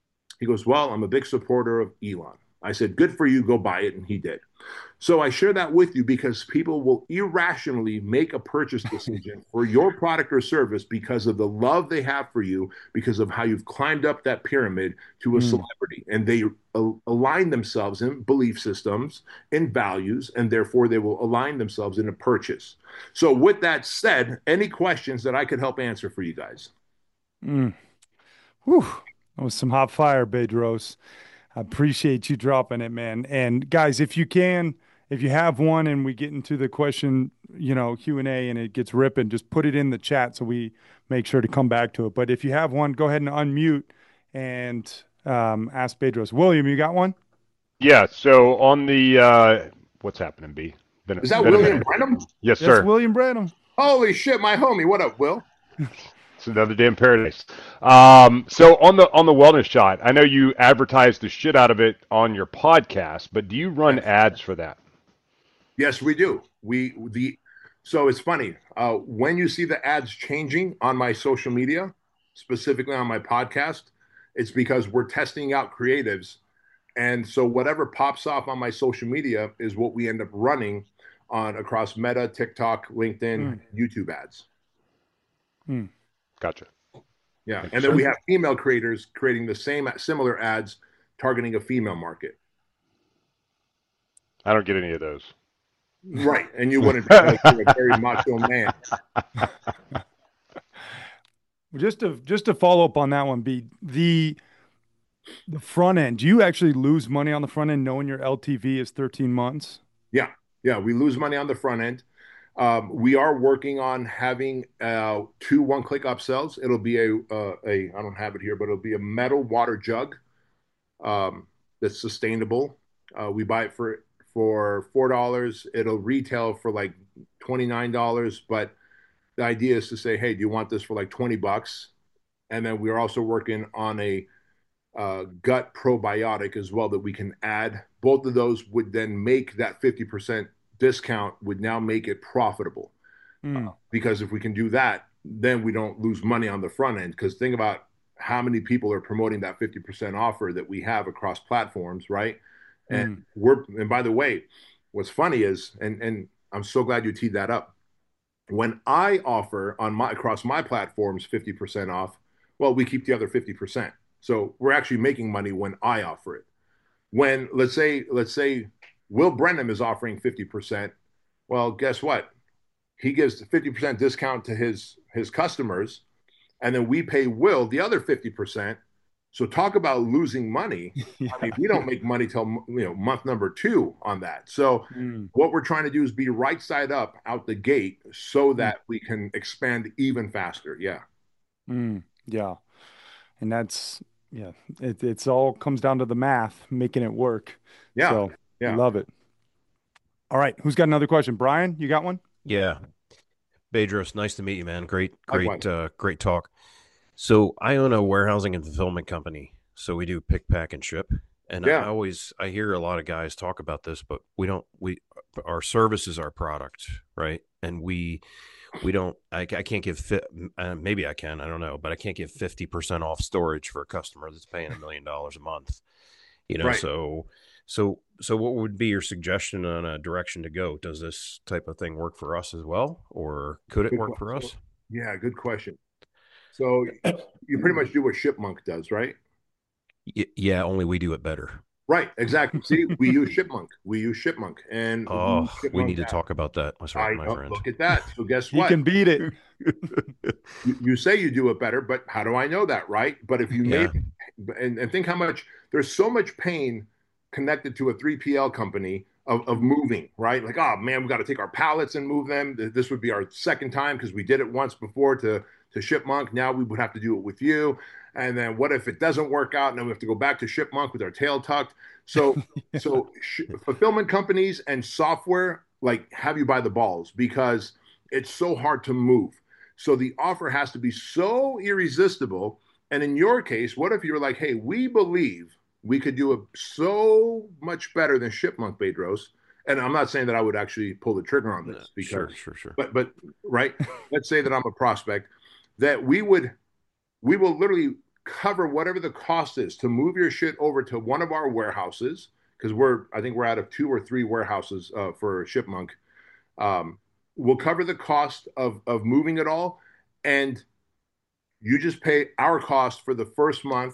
He goes, well, I'm a big supporter of Elon. I said, good for you. Go buy it. And he did. So I share that with you because people will irrationally make a purchase decision for your product or service because of the love they have for you, because of how you've climbed up that pyramid to a mm. celebrity. And they al- align themselves in belief systems, in values, and therefore they will align themselves in a purchase. So with that said, any questions that I could help answer for you guys? Mm. Whew. That was some hot fire, Bedros. I appreciate you dropping it, man. And guys, if you can, if you have one and we get into the question, you know, Q and A and it gets ripping, just put it in the chat so we make sure to come back to it. But if you have one, go ahead and unmute and um, ask Bedros. William, you got one? Yeah. So on the, uh, what's happening, B? Been, Is that William Branham? Yes, sir. That's William Branham. Holy shit, my homie. What up, Will? It's another damn paradise. Um, so on the on the wellness shot, I know you advertise the shit out of it on your podcast, but do you run ads for that? Yes, we do. We the so it's funny uh, when you see the ads changing on my social media, specifically on my podcast, it's because we're testing out creatives, and so whatever pops off on my social media is what we end up running on across Meta, TikTok, LinkedIn, mm. YouTube ads. Mm. Gotcha. Yeah, and then we have female creators creating the same similar ads targeting a female market. I don't get any of those. Right, and you wouldn't because you're a very macho man. Just to just to follow up on that one, B, the the front end, do you actually lose money on the front end knowing your L T V is thirteen months? Yeah, yeah, we lose money on the front end. Um, we are working on having uh, two one-click upsells. It'll be a, uh, a, I don't have it here, but it'll be a metal water jug um, that's sustainable. Uh, we buy it for for four dollars. It'll retail for like twenty-nine dollars, but the idea is to say, hey, do you want this for like twenty bucks? And then we're also working on a uh, gut probiotic as well that we can add. Both of those would then make that fifty percent discount would now make it profitable mm. uh, because if we can do that, then we don't lose money on the front end. Because think about how many people are promoting that fifty percent offer that we have across platforms, right? And Mm. we're and by the way, what's funny is, and and I'm so glad you teed that up. When I offer on my across my platforms fifty percent off, well, we keep the other fifty percent. So we're actually making money when I offer it. When let's say let's say Will Brenham is offering fifty percent, well, guess what? He gives the fifty percent discount to his his customers, and then we pay Will the other fifty percent. So talk about losing money. I Yeah. mean, we don't make money till you know month number two on that. So Mm. what we're trying to do is be right side up out the gate so Mm. that we can expand even faster. Yeah. Mm. Yeah. And that's, yeah, it, it's all comes down to the math, making it work. Yeah. So Yeah. love it. All right. Who's got another question? Brian, you got one? Yeah. Bedros, nice to meet you, man. Great, Likewise. great, uh, great talk. So I own a warehousing and fulfillment company. So we do pick, pack, and ship. And Yeah. I always I hear a lot of guys talk about this, but we don't we our service is our product, right? And we we don't I, I can't give fi- uh, maybe I can, I don't know, but I can't give fifty percent off storage for a customer that's paying a million dollars a month. You know, Right. so so so what would be your suggestion on a direction to go? Does this type of thing work for us as well, or could it Good work for question. us? Yeah. Good question. So you pretty much do what Shipmonk does, right? Y- yeah, only we do it better. Right. Exactly. See, we use Shipmonk. We use Shipmonk, and we use Oh, we Shipmonk need to app. talk about that, my, I my oh, friend. look at that. So guess He what? can beat it. you, you say you do it better, but how do I know that, right? But if you Yeah. made and, and think how much there's so much pain connected to a three P L company of, of moving, right? Like, oh man, we got to take our pallets and move them. This would be our second time because we did it once before to to Shipmonk. Now we would have to do it with you. And then what if it doesn't work out? And then we have to go back to Shipmonk with our tail tucked. So Yeah. so sh- fulfillment companies and software like have you by the balls because it's so hard to move. So the offer has to be so irresistible. And in your case, what if you're like, hey, we believe we could do it so much better than Shipmonk, Bedros? And I'm not saying that I would actually pull the trigger on this because, Sure, sure, sure. but but right, let's say that I'm a prospect that we would we will literally cover whatever the cost is to move your shit over to one of our warehouses because we're I think we're out of two or three warehouses uh, for Shipmonk. Um, we'll cover the cost of of moving it all, and you just pay our cost for the first month.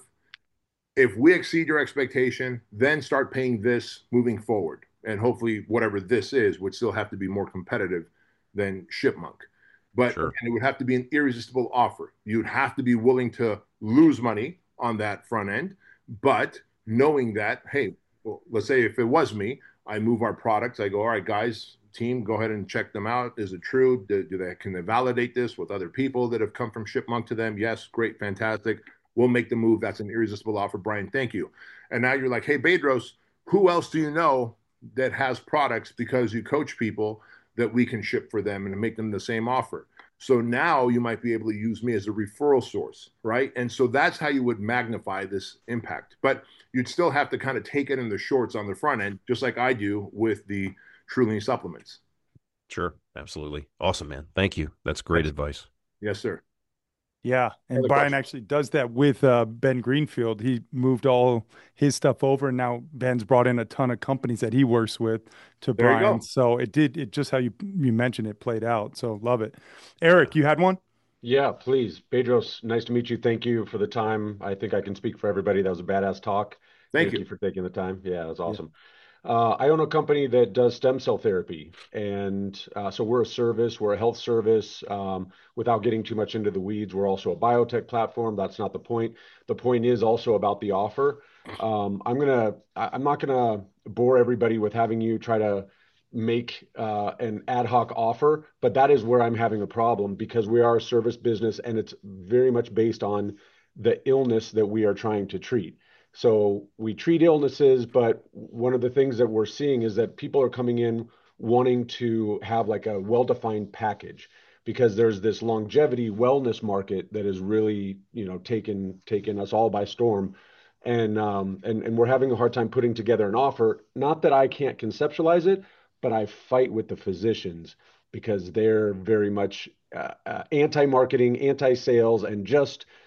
If we exceed your expectation, then start paying this moving forward, and hopefully whatever this is would still have to be more competitive than Shipmonk. But Sure. again, it would have to be an irresistible offer. You'd have to be willing to lose money on that front end, but knowing that, hey, well, let's say if it was me, I move our products. I go, all right, guys, team, go ahead and check them out. Is it true? Do, do they can they validate this with other people that have come from Shipmonk to them? Yes, great, fantastic. We'll make the move. That's an irresistible offer, Brian. Thank you. And now you're like, hey, Bedros, who else do you know that has products because you coach people that we can ship for them and make them the same offer? So now you might be able to use me as a referral source, right? And so that's how you would magnify this impact. But you'd still have to kind of take it in the shorts on the front end, just like I do with the Truly supplements. Sure, absolutely. Awesome, man. Thank you. That's great Thanks. advice. Yes, sir. Yeah. And Other Brian questions? actually does that with uh, Ben Greenfield. He moved all his stuff over, and now Ben's brought in a ton of companies that he works with to There you Brian. go. So it did, it just how you you mentioned it played out. So love it. Eric, you had one? Yeah, please. Bedros, nice to meet you. Thank you for the time. I think I can speak for everybody. That was a badass talk. Thank Thank you. you for taking the time. Yeah, it was Yeah. awesome. Uh, I own a company that does stem cell therapy. And uh, so we're a service, we're a health service. Um, without getting too much into the weeds, we're also a biotech platform. That's not the point. The point is also about the offer. Um, I'm gonna, I- I'm not gonna bore everybody with having you try to make uh, an ad hoc offer, but that is where I'm having a problem because we are a service business and it's very much based on the illness that we are trying to treat. So we treat illnesses, but one of the things that we're seeing is that people are coming in wanting to have like a well-defined package because there's this longevity wellness market that is really, you know, taken taken us all by storm. And um, and and we're having a hard time putting together an offer. Not that I can't conceptualize it, but I fight with the physicians because they're very much uh, uh, anti-marketing, anti-sales, and just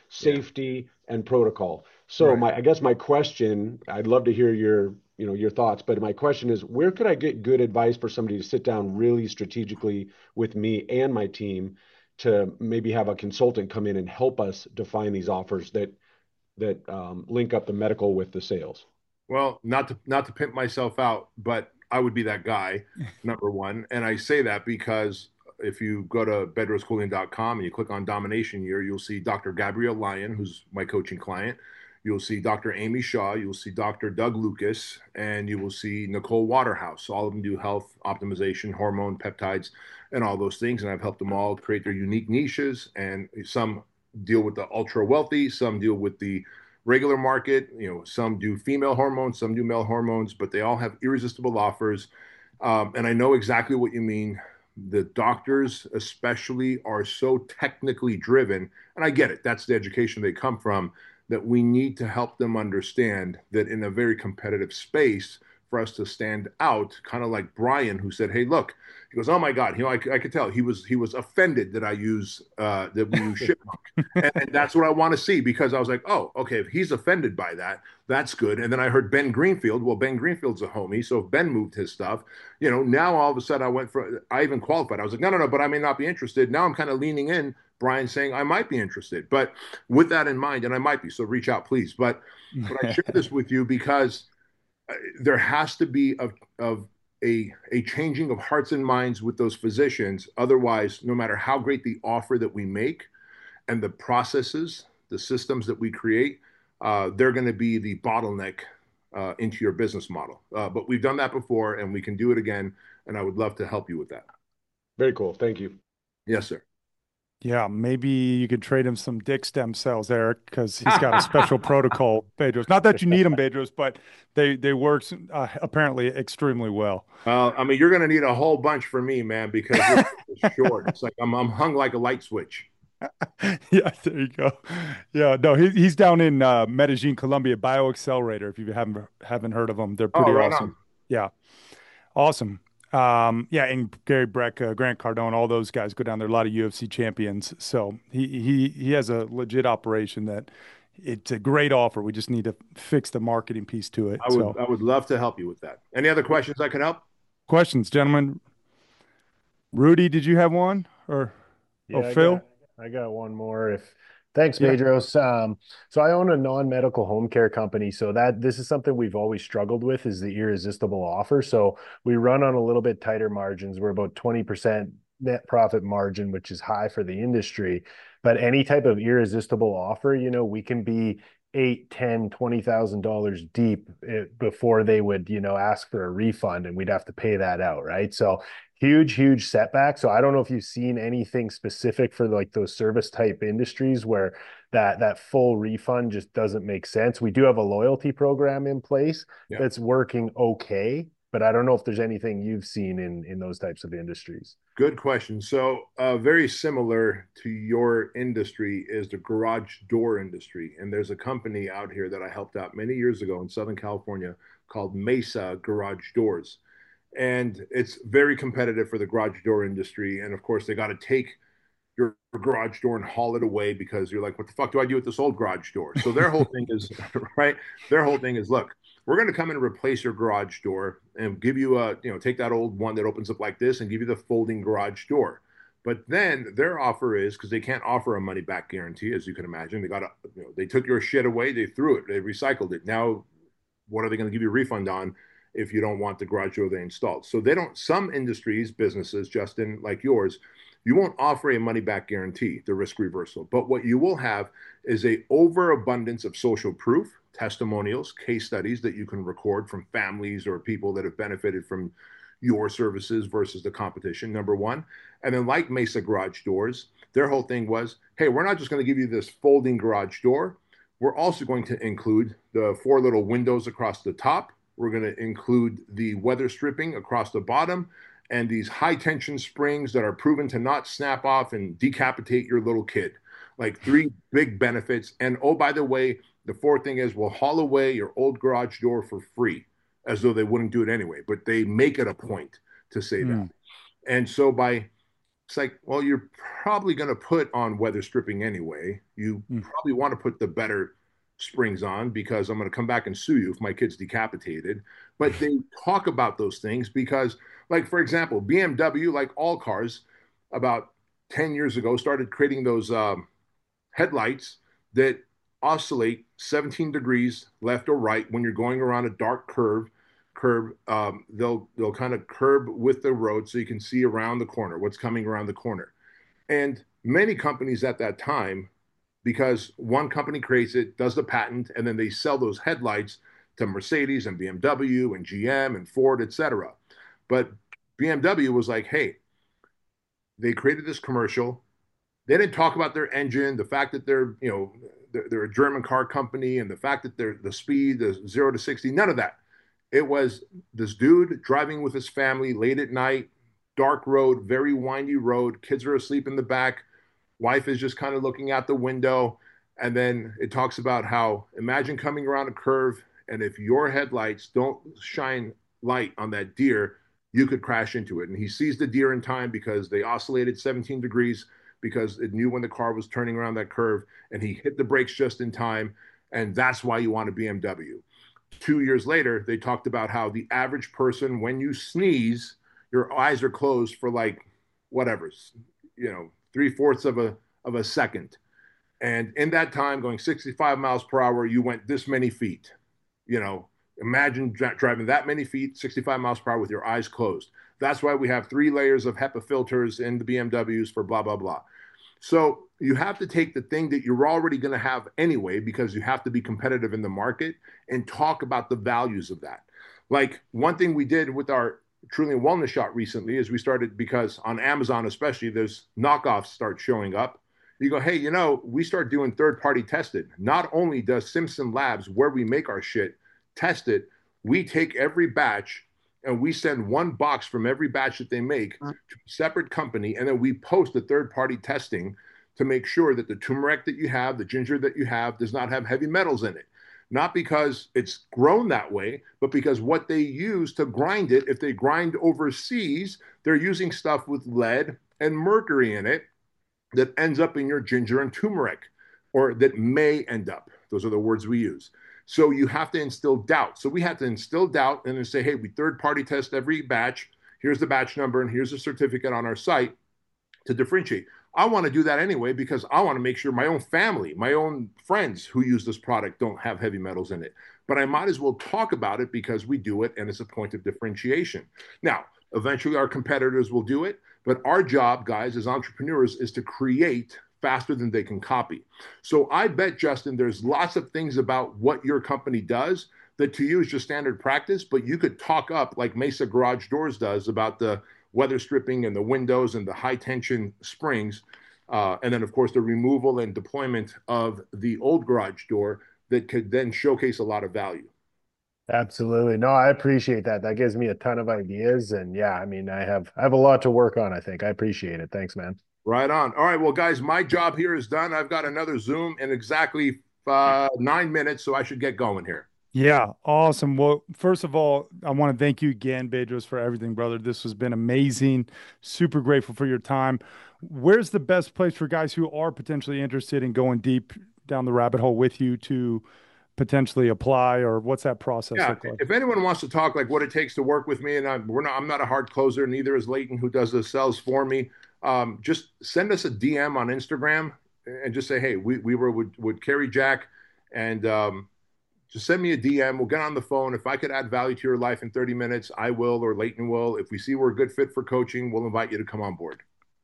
safety, yeah. and protocol. So right. my, I guess my question, I'd love to hear your, you know, your thoughts, but my question is, where could I get good advice for somebody to sit down really strategically with me and my team to maybe have a consultant come in and help us define these offers that that um, link up the medical with the sales? Well, not to not to pimp myself out, but I would be that guy, number one. And I say that because if you go to bedrose cooling dot com and you click on Domination Year, you'll see Doctor Gabrielle Lyon, who's my coaching client. You'll see Doctor Amy Shaw. You'll see Doctor Doug Lucas, and you will see Nicole Waterhouse. All of them do health optimization, hormone, peptides, and all those things. And I've helped them all create their unique niches. And some deal with the ultra wealthy, some deal with the regular market. You know, some do female hormones, some do male hormones, but they all have irresistible offers. Um, and I know exactly what you mean. The doctors especially are so technically driven, and I get it. That's the education they come from, that we need to help them understand that in a very competitive space, for us to stand out, kind of like Brian, who said, "Hey, look," he goes, "Oh my God," you know, I, I could tell he was he was offended that I use uh, that we use Chipmunk, and, and that's what I want to see, because I was like, "Oh, okay, if he's offended by that, that's good." And then I heard Ben Greenfield. Well, Ben Greenfield's a homie, so if Ben moved his stuff, you know, now all of a sudden I went for, I even qualified. I was like, "No, no, no," but I may not be interested. Now I'm kind of leaning in. Brian saying I might be interested, but with that in mind, and I might be, so reach out, please. But, but I share this with you because there has to be of of a a changing of hearts and minds with those physicians. Otherwise, no matter how great the offer that we make and the processes, the systems that we create, uh, they're going to be the bottleneck uh, into your business model. Uh, but we've done that before, and we can do it again. And I would love to help you with that. Very cool. Thank you. Yes, sir. Yeah, maybe you could trade him some dick stem cells, Eric, because he's got a special protocol, Bedros. Not that you need them, Bedros, but they they work uh, apparently extremely well. Well, I mean, you're going to need a whole bunch for me, man, because it's short. It's like I'm I'm hung like a light switch. Yeah, there you go. Yeah, no, he, he's down in uh, Medellin, Colombia, BioAccelerator. If you haven't haven't heard of them, they're pretty oh, right awesome. On. Yeah, awesome. Um, yeah, and Gary Breck, uh, Grant Cardone, all those guys go down there. A lot of U F C champions. So he he he has a legit operation that it's a great offer. We just need to fix the marketing piece to it. I would so. I would love to help you with that. Any other questions I can help? Questions, gentlemen. Rudy, did you have one or yeah, oh Phil? I got, I got one more. If thanks, Bedros. Yeah. Um, so I own a non-medical home care company. So that this is something we've always struggled with, is the irresistible offer. So we run on a little bit tighter margins. We're about twenty percent net profit margin, which is high for the industry. But any type of irresistible offer, you know, we can be eight, ten, twenty thousand dollars deep before they would, you know, ask for a refund, and we'd have to pay that out, right? So huge, huge setback. So I don't know if you've seen anything specific for like those service type industries where that that full refund just doesn't make sense. We do have a loyalty program in place yeah. that's working okay, but I don't know if there's anything you've seen in in those types of industries. Good question. So uh, very similar to your industry is the garage door industry. And there's a company out here that I helped out many years ago in Southern California called Mesa Garage Doors. And it's very competitive for the garage door industry. And of course, they got to take your garage door and haul it away because you're like, what the fuck do I do with this old garage door? So their whole thing is, right? Their whole thing is, look, we're going to come in and replace your garage door and give you a, you know, take that old one that opens up like this and give you the folding garage door. But then their offer is, because they can't offer a money back guarantee, as you can imagine, they got to, you know, they took your shit away, they threw it, they recycled it. Now, what are they going to give you a refund on if you don't want the garage door they installed? So they don't, some industries, businesses, Justin, like yours, you won't offer a money back guarantee, the risk reversal. But what you will have is a overabundance of social proof, testimonials, case studies that you can record from families or people that have benefited from your services versus the competition, number one. And then like Mesa Garage Doors, their whole thing was, hey, we're not just going to give you this folding garage door. We're also going to include the four little windows across the top. We're going to include the weather stripping across the bottom and these high tension springs that are proven to not snap off and decapitate your little kid. Like three big benefits. And oh, by the way, the fourth thing is we'll haul away your old garage door for free, as though they wouldn't do it anyway. But they make it a point to say mm. that. And so by It's like, well, you're probably going to put on weather stripping anyway. You Mm. probably want to put the better springs on because I'm going to come back and sue you if my kid's decapitated. But they talk about those things because, like, for example, B M W, like all cars, about ten years ago, started creating those um, headlights that oscillate seventeen degrees left or right when you're going around a dark curve curb. Um, they'll they'll kind of curb with the road so you can see around the corner what's coming around the corner. And many companies at that time, because one company creates it, does the patent, and then they sell those headlights to Mercedes and B M W and G M and Ford, et cetera. But B M W was like, hey, they created this commercial. They didn't talk about their engine, the fact that they're, you know, they're, they're a German car company, and the fact that they're the speed, the zero to sixty, none of that. It was this dude driving with his family late at night, dark road, very windy road. Kids are asleep in the back. Wife is just kind of looking out the window. And then it talks about how, imagine coming around a curve, and if your headlights don't shine light on that deer, you could crash into it. And he sees the deer in time because they oscillated seventeen degrees because it knew when the car was turning around that curve, and he hit the brakes just in time. And that's why you want a B M W. Two years later, they talked about how the average person, when you sneeze, your eyes are closed for like whatever, you know, three fourths of a of a second. And in that time, going sixty-five miles per hour, you went this many feet. You know, imagine driving that many feet, sixty-five miles per hour with your eyes closed. That's why we have three layers of HEPA filters in the B M Ws for blah, blah, blah. So you have to take the thing that you're already going to have anyway, because you have to be competitive in the market, and talk about the values of that. Like one thing we did with our Trillium Wellness Shot recently is we started, because on Amazon especially, there's knockoffs start showing up. You go, hey, you know, we start doing third-party tested. Not only does Simpson Labs, where we make our shit, test it, we take every batch and we send one box from every batch that they make to a separate company, and then we post the third-party testing to make sure that the turmeric that you have, the ginger that you have, does not have heavy metals in it. Not because it's grown that way, but because what they use to grind it, if they grind overseas, they're using stuff with lead and mercury in it that ends up in your ginger and turmeric, or that may end up. Those are the words we use. So you have to instill doubt. So we have to instill doubt and then say, hey, we third-party test every batch. Here's the batch number, and here's a certificate on our site to differentiate. I want to do that anyway because I want to make sure my own family, my own friends who use this product don't have heavy metals in it. But I might as well talk about it because we do it, and it's a point of differentiation. Now, eventually our competitors will do it, but our job, guys, as entrepreneurs, is to create faster than they can copy. So I bet, Justin, there's lots of things about what your company does that to you is just standard practice, but you could talk up like Mesa Garage Doors does about the weather stripping and the windows and the high tension springs. Uh, and then, of course, the removal and deployment of the old garage door that could then showcase a lot of value. Absolutely. No, I appreciate that. That gives me a ton of ideas. And yeah, I mean, I have I have a lot to work on, I think. I appreciate it. Thanks, man. Right on. All right. Well, guys, my job here is done. I've got another Zoom in exactly uh, nine minutes, so I should get going here. Yeah, awesome. Well, first of all, I want to thank you again, Bedros, for everything, brother. This has been amazing. Super grateful for your time. Where's the best place for guys who are potentially interested in going deep down the rabbit hole with you to potentially apply, or what's that process yeah, look like? If anyone wants to talk like what it takes to work with me, and I'm, we're not, I'm not a hard closer, neither is Leighton, who does the sales for me. Um, just send us a D M on Instagram and just say, hey, we, we were with, with Kerry Jack, and um, just send me a D M. We'll get on the phone. If I could add value to your life in thirty minutes, I will, or Leighton will. If we see we're a good fit for coaching, we'll invite you to come on board.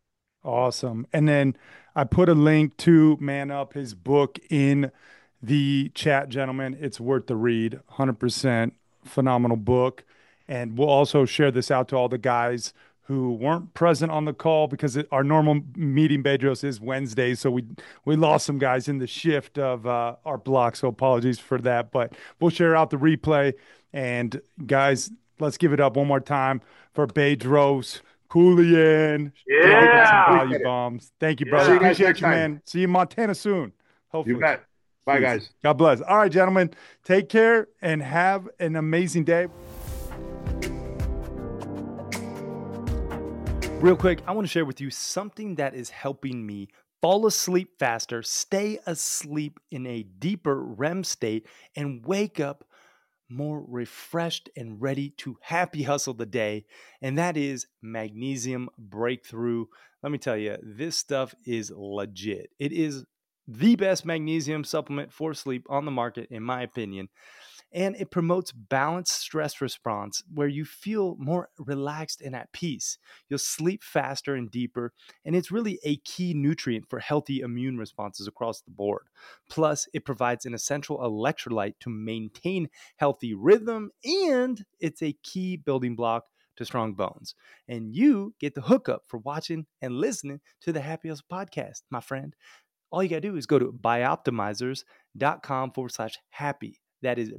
Awesome. And then I put a link to Man Up, his book, in the chat, gentlemen. It's worth the read. one hundred percent phenomenal book. And we'll also share this out to all the guys who weren't present on the call, because it, our normal meeting, Bedros, is Wednesday. So we we lost some guys in the shift of uh, our block. So apologies for that. But we'll share out the replay. And guys, let's give it up one more time for Bedros Keuilian. Yeah. Value bombs. Thank you, brother. Yeah. See you guys Appreciate next you, time. man. See you in Montana soon. Hopefully. You bet. Bye, guys. God bless. All right, gentlemen. Take care and have an amazing day. Real quick, I want to share with you something that is helping me fall asleep faster, stay asleep in a deeper R E M state, and wake up more refreshed and ready to happy hustle the day. And that is Magnesium Breakthrough. Let me tell you, this stuff is legit. It is the best magnesium supplement for sleep on the market, in my opinion. And it promotes balanced stress response where you feel more relaxed and at peace. You'll sleep faster and deeper, and it's really a key nutrient for healthy immune responses across the board. Plus, it provides an essential electrolyte to maintain healthy rhythm, and it's a key building block to strong bones. And you get the hookup for watching and listening to the Happy Hustle podcast, my friend. All you got to do is go to bioptimizers.com forward slash happy. That is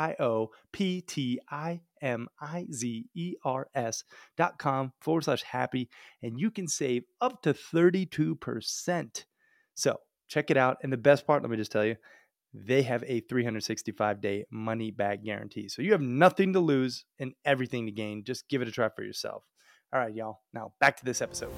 B-I-O-P-T-I-M-I-Z-E-R-S dot com forward slash happy. And you can save up to thirty-two percent. So check it out. And the best part, let me just tell you, they have a three hundred sixty-five day money back guarantee. So you have nothing to lose and everything to gain. Just give it a try for yourself. All right, y'all. Now back to this episode.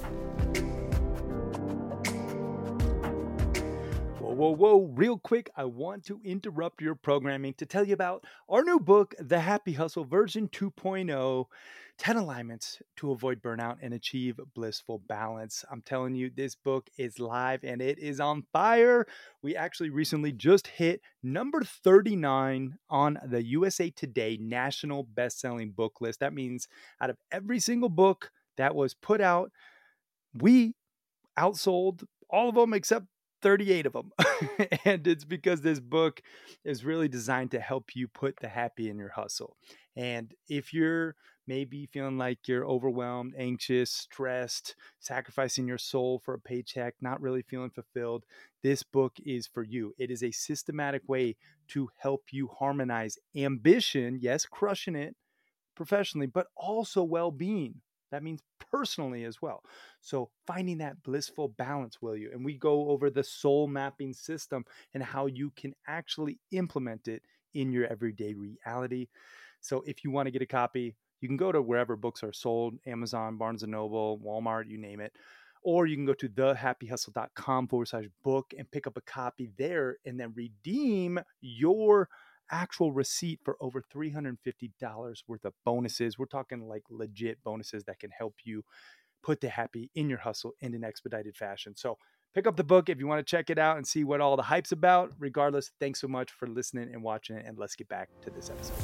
Whoa, whoa, real quick, I want to interrupt your programming to tell you about our new book, The Happy Hustle version two point oh, ten alignments to avoid burnout and achieve blissful balance. I'm telling you, this book is live and it is on fire. We actually recently just hit number thirty-nine on the U S A Today National Best-Selling Book List. That means out of every single book that was put out, we outsold all of them except thirty-eight of them. And it's because this book is really designed to help you put the happy in your hustle. And if you're maybe feeling like you're overwhelmed, anxious, stressed, sacrificing your soul for a paycheck, not really feeling fulfilled, this book is for you. It is a systematic way to help you harmonize ambition, yes, crushing it professionally, but also well-being. That means personally as well. So finding that blissful balance, will you? And we go over the soul mapping system and how you can actually implement it in your everyday reality. So if you want to get a copy, you can go to wherever books are sold, Amazon, Barnes and Noble, Walmart, you name it. Or you can go to thehappyhustle.com forward slash book and pick up a copy there and then redeem your actual receipt for over three hundred fifty dollars worth of bonuses. We're talking like legit bonuses that can help you put the happy in your hustle in an expedited fashion. So pick up the book if you want to check it out and see what all the hype's about. Regardless, thanks so much for listening and watching it. And let's get back to this episode.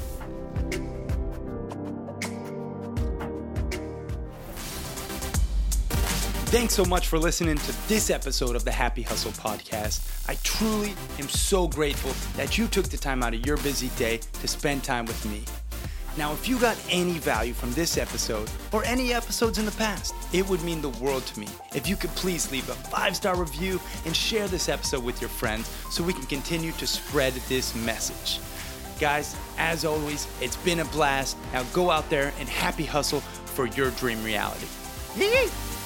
Thanks so much for listening to this episode of the Happy Hustle podcast. I truly am so grateful that you took the time out of your busy day to spend time with me. Now, if you got any value from this episode or any episodes in the past, it would mean the world to me if you could please leave a five-star review and share this episode with your friends so we can continue to spread this message. Guys, as always, it's been a blast. Now go out there and happy hustle for your dream reality. Yee!